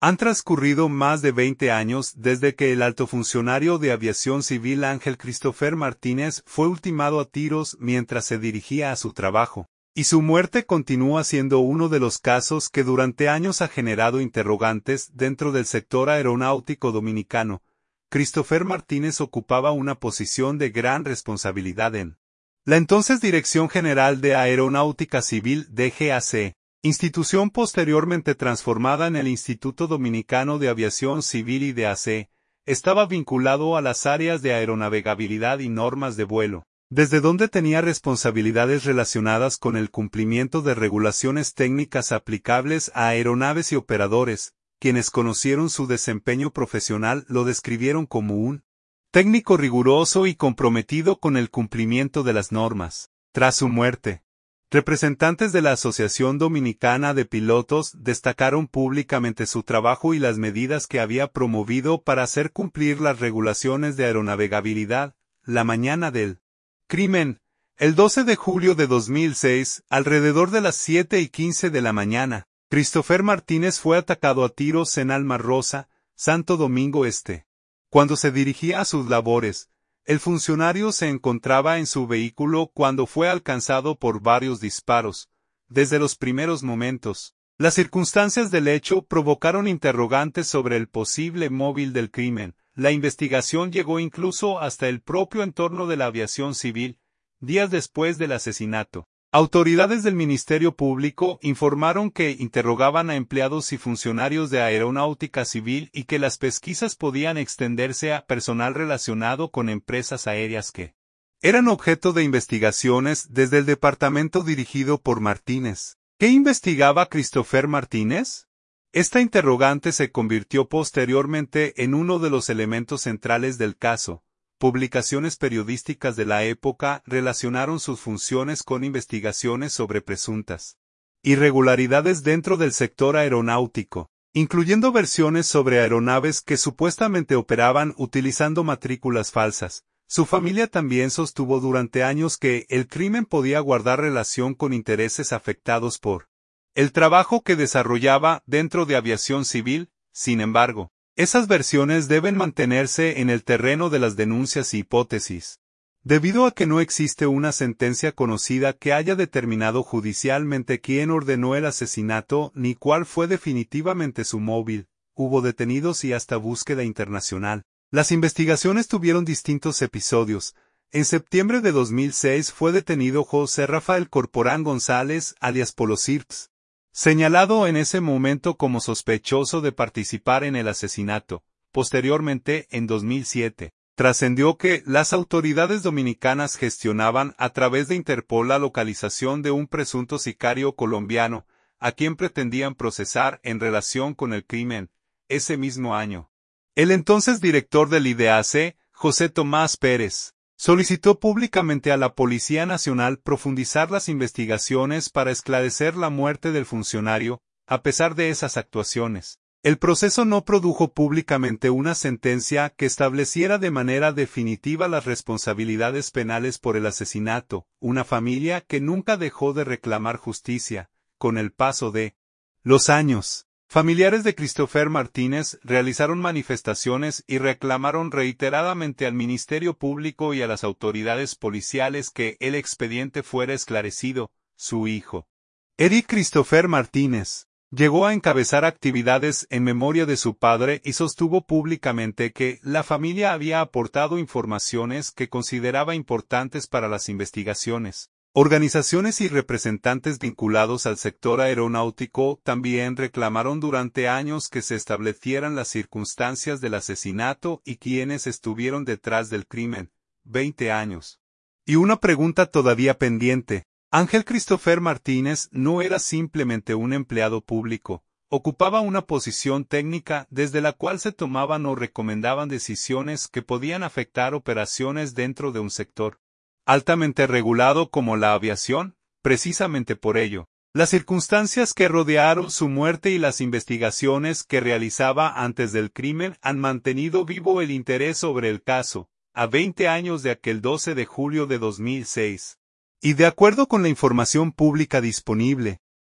Han transcurrido más de 20 años desde que el alto funcionario de aviación civil Ángel Christopher Martínez fue ultimado a tiros mientras se dirigía a su trabajo, y su muerte continúa siendo uno de los casos que durante años ha generado interrogantes dentro del sector aeronáutico dominicano. Christopher Martínez ocupaba una posición de gran responsabilidad en la entonces Dirección General de Aeronáutica Civil DGAC, institución posteriormente transformada en el Instituto Dominicano de Aviación Civil IDAC. Estaba vinculado a las áreas de aeronavegabilidad y normas de vuelo, desde donde tenía responsabilidades relacionadas con el cumplimiento de regulaciones técnicas aplicables a aeronaves y operadores. Quienes conocieron su desempeño profesional lo describieron como un técnico riguroso y comprometido con el cumplimiento de las normas. Tras su muerte, representantes de la Asociación Dominicana de Pilotos destacaron públicamente su trabajo y las medidas que había promovido para hacer cumplir las regulaciones de aeronavegabilidad. La mañana del crimen, el 12 de julio de 2006, alrededor de las 7:15 de la mañana, Christopher Martínez fue atacado a tiros en Alma Rosa, Santo Domingo Este. Cuando se dirigía a sus labores, el funcionario se encontraba en su vehículo cuando fue alcanzado por varios disparos. Desde los primeros momentos, las circunstancias del hecho provocaron interrogantes sobre el posible móvil del crimen. La investigación llegó incluso hasta el propio entorno de la aviación civil. Días después del asesinato, autoridades del Ministerio Público informaron que interrogaban a empleados y funcionarios de aeronáutica civil y que las pesquisas podían extenderse a personal relacionado con empresas aéreas que eran objeto de investigaciones desde el departamento dirigido por Martínez. ¿Qué investigaba Christopher Martínez? Esta interrogante se convirtió posteriormente en uno de los elementos centrales del caso. Publicaciones periodísticas de la época relacionaron sus funciones con investigaciones sobre presuntas irregularidades dentro del sector aeronáutico, incluyendo versiones sobre aeronaves que supuestamente operaban utilizando matrículas falsas. Su familia también sostuvo durante años que el crimen podía guardar relación con intereses afectados por el trabajo que desarrollaba dentro de aviación civil. Sin embargo, esas versiones deben mantenerse en el terreno de las denuncias y hipótesis. Debido a que no existe una sentencia conocida que haya determinado judicialmente quién ordenó el asesinato ni cuál fue definitivamente su móvil, hubo detenidos y hasta búsqueda internacional. Las investigaciones tuvieron distintos episodios. En septiembre de 2006 fue detenido José Rafael Corporán González, alias Polo Sirps, señalado en ese momento como sospechoso de participar en el asesinato. Posteriormente, en 2007, trascendió que las autoridades dominicanas gestionaban a través de Interpol la localización de un presunto sicario colombiano, a quien pretendían procesar en relación con el crimen. Ese mismo año, el entonces director del IDAC, José Tomás Pérez, solicitó públicamente a la Policía Nacional profundizar las investigaciones para esclarecer la muerte del funcionario. A pesar de esas actuaciones, el proceso no produjo públicamente una sentencia que estableciera de manera definitiva las responsabilidades penales por el asesinato. Una familia que nunca dejó de reclamar justicia. Con el paso de los años, familiares de Christopher Martínez realizaron manifestaciones y reclamaron reiteradamente al Ministerio Público y a las autoridades policiales que el expediente fuera esclarecido. Su hijo, Eric Christopher Martínez, llegó a encabezar actividades en memoria de su padre y sostuvo públicamente que la familia había aportado informaciones que consideraba importantes para las investigaciones. Organizaciones y representantes vinculados al sector aeronáutico también reclamaron durante años que se establecieran las circunstancias del asesinato y quienes estuvieron detrás del crimen. 20 años. Y una pregunta todavía pendiente. Ángel Christopher Martínez no era simplemente un empleado público, ocupaba una posición técnica desde la cual se tomaban o recomendaban decisiones que podían afectar operaciones dentro de un sector altamente regulado como la aviación. Precisamente por ello, las circunstancias que rodearon su muerte y las investigaciones que realizaba antes del crimen han mantenido vivo el interés sobre el caso, a 20 años de aquel 12 de julio de 2006. Y de acuerdo con la información pública disponible,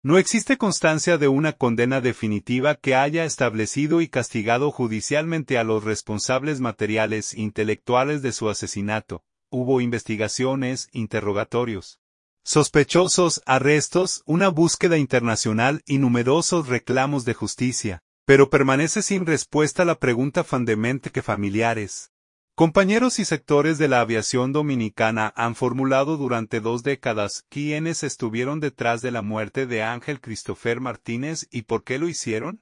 No existe constancia de una condena definitiva que haya establecido y castigado judicialmente a los responsables materiales e intelectuales de su asesinato. Hubo investigaciones, interrogatorios, sospechosos, arrestos, una búsqueda internacional y numerosos reclamos de justicia. Pero permanece sin respuesta la pregunta fundamental que familiares, compañeros y sectores de la aviación dominicana han formulado durante 2 décadas: ¿quiénes estuvieron detrás de la muerte de Ángel Christopher Martínez y por qué lo hicieron?